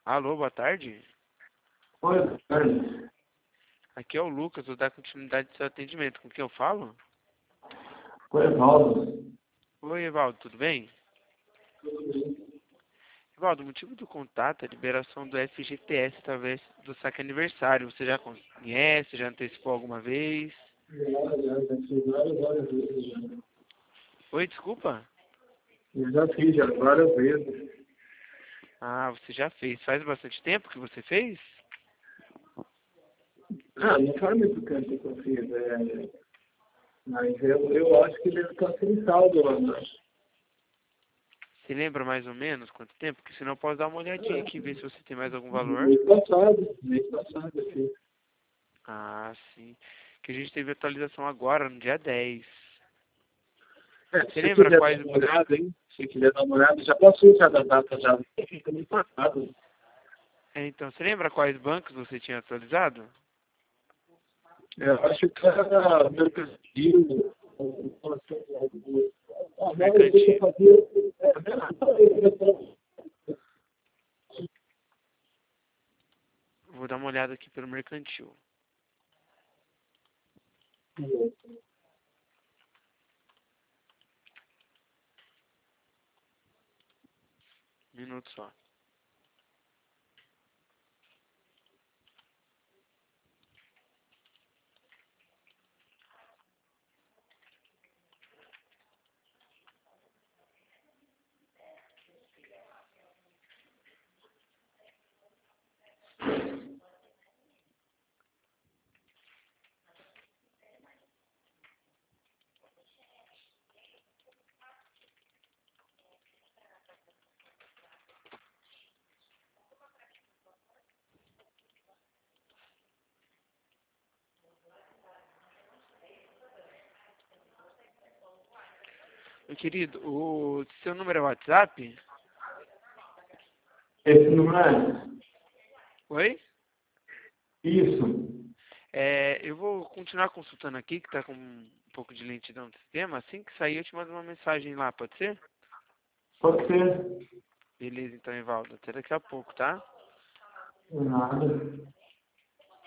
Alô, boa tarde. Oi, Carlos. Aqui é o Lucas, vou dar continuidade ao seu atendimento. Com quem eu falo? Oi, Evaldo. Oi, Evaldo, tudo bem? Evaldo, o motivo do contato é a liberação do FGTS através do saque aniversário. Você já conhece, já antecipou alguma vez? Já fiz várias vezes já. Oi, desculpa? Eu já fiz já várias vezes. Ah, você já fez. Faz bastante tempo que você fez? Não faz muito tempo que eu fiz, mas eu acho que deve estar sem saldo lá, né? Você lembra mais ou menos quanto tempo? Porque senão eu posso dar uma olhadinha aqui e ver se você tem mais algum valor. Mês passado eu fiz. Ah, sim. Que a gente teve atualização agora, no dia 10. Se Você você lembra quiser dar quais... uma olhada, hein? Se você quiser dar uma olhada, já passou já da data já. Fica mês passado. Então, você lembra quais bancos você tinha atualizado? Eu acho que era mercantil, a maioria que eu Mercantil. fazia, Vou dar uma olhada aqui pelo mercantil. Um minuto só. Meu querido, o seu número é WhatsApp? esse não é Oi? isso. Eu vou continuar consultando aqui, que tá com um pouco de lentidão do sistema. Assim que sair, eu te mando uma mensagem lá, pode ser? Pode ser. Beleza, então, Evaldo. Até daqui a pouco, tá? Nada.